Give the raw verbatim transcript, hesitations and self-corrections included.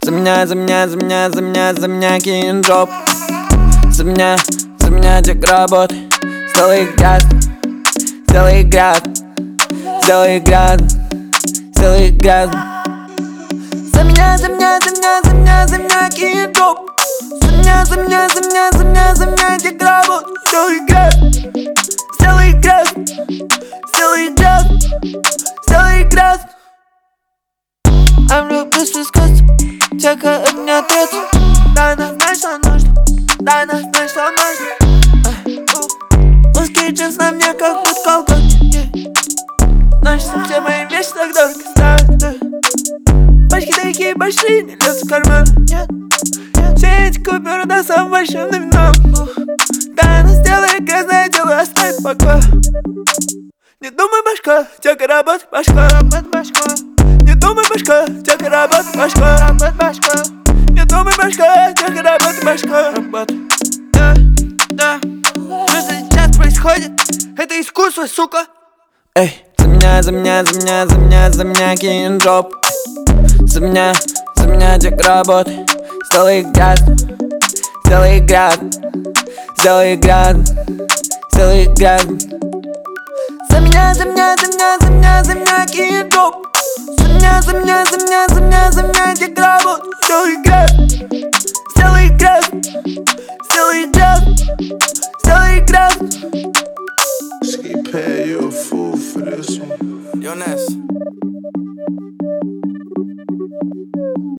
За меня, за меня, за меня, за меня, за меня кинь жоп. За меня, за меня тек работ. Сделай град, сделай град, сделай град, сделай град. За меня, за меня, за меня, за меня, за меня кинь жоп. За меня, за меня, за меня, за меня, за меня тек работ. Сделай град, сделай град, сделай град, сделай град. I'm real bitch disgusting. Чека от меня трется. Дай нам знать, что нужно. Дай нам знать, что нужно. Узкий джинс на мне, как будто колготки. Носятся все мои вещи так дорого стоят. Пачки такие большие, не лезут в карман. Все эти купюры на самом большом номинале. Да, она сделает грязное дело, оставит в покое. Не думай, башка, тёка работает башка, работает башка. Не думай, башка, тёка работает башка, работает башка. Не думай, башка, тёка работает башка, работает. Да, да, что сейчас происходит? Это искусство, сука. Эй, за меня, за меня, за меня, за меня, за меня кинь жоп. За меня, за меня тек работ. Сделай град, сделай град, сделай град, сделай град. За меня, за меня, за меня, за меня, за меня кинь жоп. За меня, за меня, за меня, за меня, за меня тек работ. Сделай град, сделай град, сделай град, сделай град.